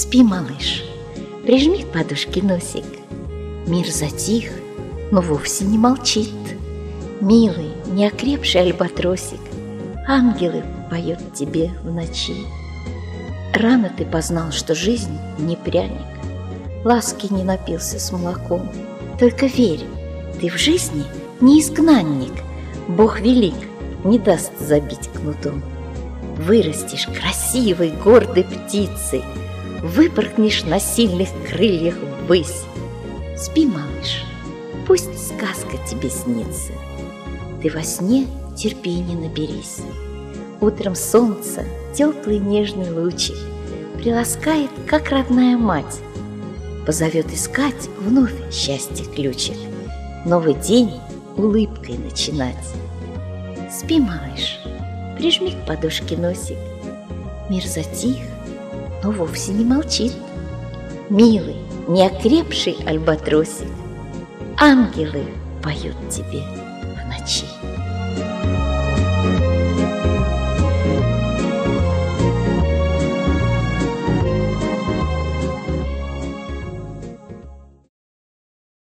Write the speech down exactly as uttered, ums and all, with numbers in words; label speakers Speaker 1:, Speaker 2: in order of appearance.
Speaker 1: Спи, малыш, прижми к подушке носик. Мир затих, но вовсе не молчит. Милый, неокрепший альбатросик, ангелы поют тебе в ночи. Рано ты познал, что жизнь не пряник, ласки не напился с молоком. Только верь, ты в жизни не изгнанник, Бог велик, не даст забить кнутом. Вырастешь красивой, гордой птицей, выпорхнешь на сильных крыльях ввысь. Спи, малыш, пусть сказка тебе снится, ты во сне терпения наберись. Утром солнце, теплый нежный лучик, приласкает, как родная мать, позовет искать вновь счастье ключик, новый день улыбкой начинать. Спи, малыш, прижми к подушке носик. Мир затих, но вовсе не молчит. Милый, неокрепший альбатросик, ангелы поют тебе в ночи.